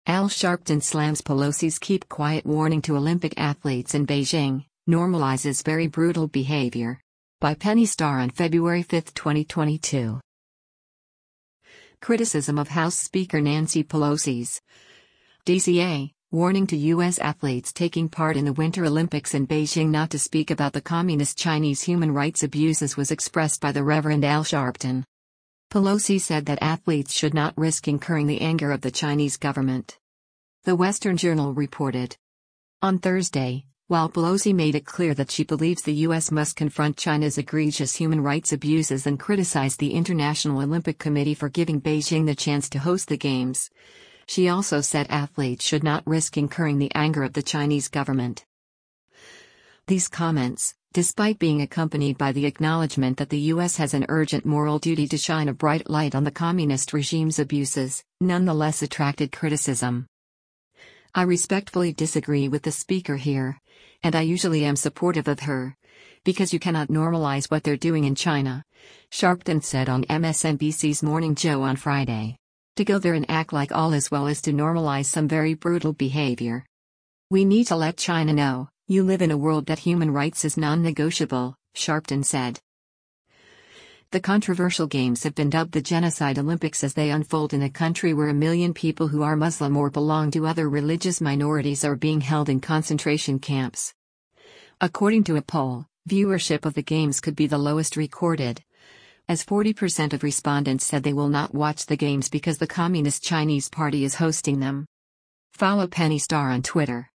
Al Sharpton slams Pelosi's keep quiet warning to Olympic athletes in Beijing, normalizes very brutal behavior. By Penny Starr on February 5, 2022. Criticism of House Speaker Nancy Pelosi's DCA, warning to U.S. athletes taking part in the Winter Olympics in Beijing not to speak about the Communist Chinese human rights abuses was expressed by the Reverend Al Sharpton. Pelosi said that athletes should not risk incurring the anger of the Chinese government. The Western Journal reported. On Thursday, while Pelosi made it clear that she believes the U.S. must confront China's egregious human rights abuses and criticize the International Olympic Committee for giving Beijing the chance to host the Games, she also said athletes should not risk incurring the anger of the Chinese government. These comments, despite being accompanied by the acknowledgement that the U.S. has an urgent moral duty to shine a bright light on the communist regime's abuses, nonetheless attracted criticism. I respectfully disagree with the speaker here, and I usually am supportive of her, because you cannot normalize what they're doing in China, Sharpton said on MSNBC's Morning Joe on Friday. To go there and act like all is well is to normalize some very brutal behavior. We need to let China know, you live in a world that human rights is non-negotiable, Sharpton said. The controversial games have been dubbed the Genocide Olympics as they unfold in a country where 1 million people who are Muslim or belong to other religious minorities are being held in concentration camps. According to a poll, viewership of the games could be the lowest recorded, as 40% of respondents said they will not watch the games because the Communist Chinese Party is hosting them. Follow Penny Starr on Twitter.